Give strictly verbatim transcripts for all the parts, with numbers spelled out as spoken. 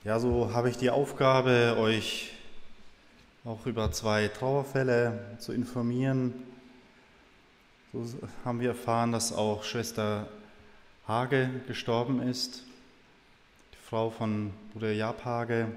Ja, so habe ich die Aufgabe, euch auch über zwei Trauerfälle zu informieren. So haben wir erfahren, dass auch Schwester Hage gestorben ist, die Frau von Bruder Jaap Hage,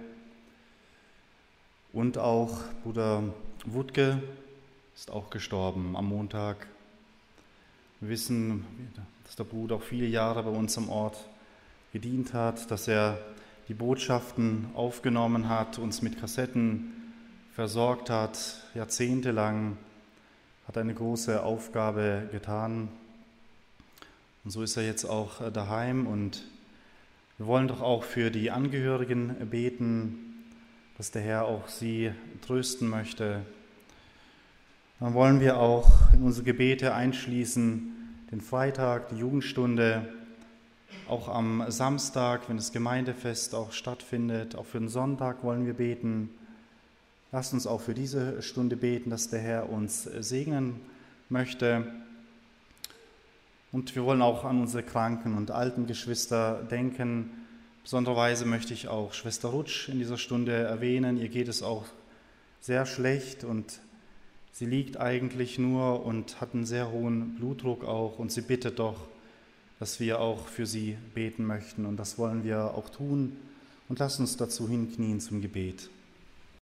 und auch Bruder Wutke ist auch gestorben am Montag. Wir wissen, dass der Bruder auch viele Jahre bei uns am Ort gedient hat, dass er die Botschaften aufgenommen hat, uns mit Kassetten versorgt hat, jahrzehntelang, hat eine große Aufgabe getan. Und so ist er jetzt auch daheim, und wir wollen doch auch für die Angehörigen beten, dass der Herr auch sie trösten möchte. Dann wollen wir auch in unsere Gebete einschließen den Freitag, die Jugendstunde, auch am Samstag, wenn das Gemeindefest auch stattfindet, auch für den Sonntag wollen wir beten. Lasst uns auch für diese Stunde beten, dass der Herr uns segnen möchte. Und wir wollen auch an unsere kranken und alten Geschwister denken. Besondererweise möchte ich auch Schwester Rutsch in dieser Stunde erwähnen. Ihr geht es auch sehr schlecht und sie liegt eigentlich nur und hat einen sehr hohen Blutdruck auch, und sie bittet doch, dass wir auch für sie beten möchten, und das wollen wir auch tun, und lasst uns dazu hinknien zum Gebet.